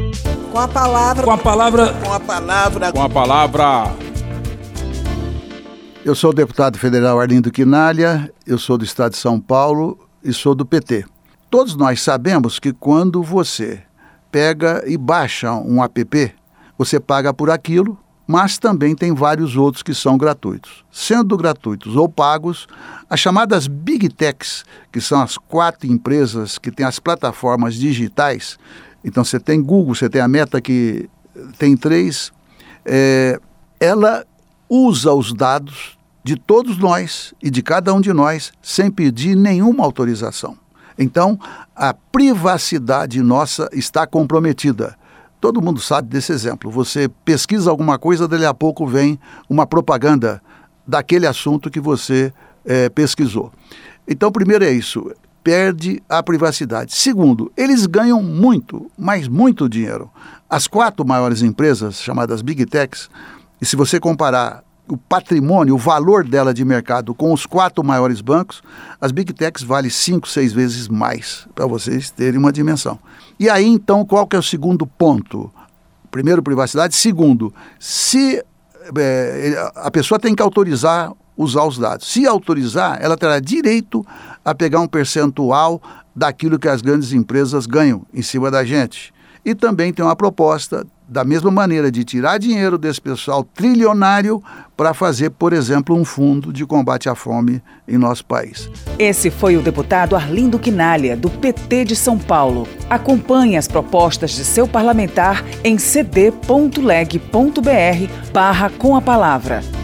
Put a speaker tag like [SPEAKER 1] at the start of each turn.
[SPEAKER 1] Com a palavra.
[SPEAKER 2] Com a palavra.
[SPEAKER 1] Com a palavra.
[SPEAKER 2] Com a palavra.
[SPEAKER 3] Eu sou o deputado federal Arlindo Quinalha, eu sou do estado de São Paulo e sou do PT. Todos nós sabemos que quando você pega e baixa um app, você paga por aquilo, mas também tem vários outros que são gratuitos. Sendo gratuitos ou pagos, as chamadas Big Techs, que são as 4 empresas que têm as plataformas digitais, então você tem Google, você tem a Meta que tem 3, ela usa os dados de todos nós e de cada um de nós sem pedir nenhuma autorização. Então, a privacidade nossa está comprometida. Todo mundo sabe desse exemplo. Você pesquisa alguma coisa, dali a pouco vem uma propaganda daquele assunto que você pesquisou. Então, primeiro é isso, perde a privacidade. Segundo, eles ganham muito, mas muito dinheiro. As 4 maiores empresas, chamadas Big Techs, e se você comparar o patrimônio, o valor dela de mercado com os 4 maiores bancos, as Big Techs valem 5, 6 vezes mais, para vocês terem uma dimensão. E aí, então, qual que é o segundo ponto? Primeiro, privacidade. Segundo, se a pessoa tem que autorizar usar os dados. Se autorizar, ela terá direito a pegar um percentual daquilo que as grandes empresas ganham em cima da gente. E também tem uma proposta, da mesma maneira, de tirar dinheiro desse pessoal trilionário para fazer, por exemplo, um fundo de combate à fome em nosso país.
[SPEAKER 4] Esse foi o deputado Arlindo Quinalha, do PT de São Paulo. Acompanhe as propostas de seu parlamentar em cd.leg.br/com a palavra.